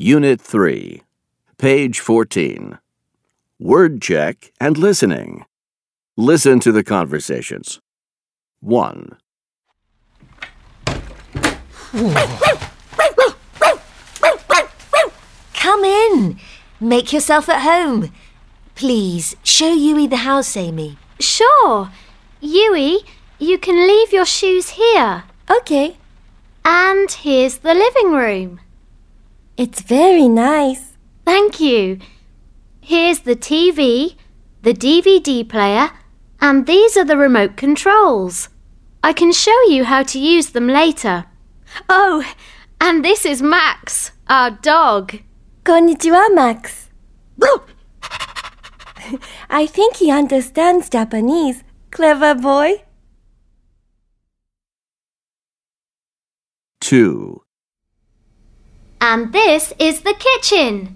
Unit 3, page 14. Word check and listening. Listen to the conversations. 1. Come in. Make yourself at home. Please, show Yui the house, Amy. Sure. Yui, you can leave your shoes here. Okay. And here's the living room. It's very nice. Thank you. Here's the TV, the DVD player, and these are the remote controls. I can show you how to use them later. Oh, and this is Max, our dog. Konnichiwa, Max. I think he understands Japanese. Clever boy. 2. And this is the kitchen.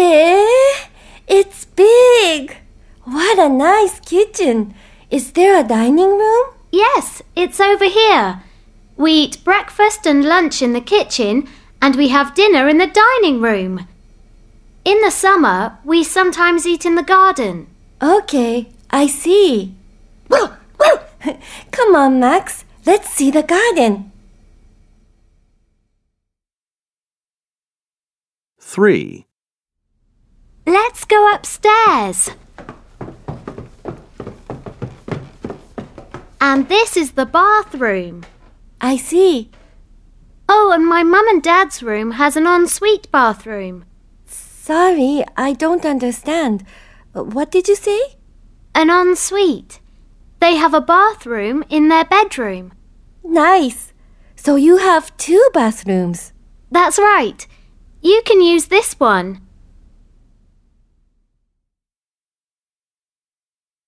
It's big. What a nice kitchen. Is there a dining room? Yes, it's over here. We eat breakfast and lunch in the kitchen, and we have dinner in the dining room. In the summer, we sometimes eat in the garden. Okay, I see. Come on, Max. Let's see the garden. 3. Let's go upstairs. And this is the bathroom. I see. Oh, and my mum and dad's room has an ensuite bathroom. Sorry, I don't understand. What did you say? An ensuite. They have a bathroom in their bedroom. Nice. So you have 2 bathrooms. That's right. You can use this one.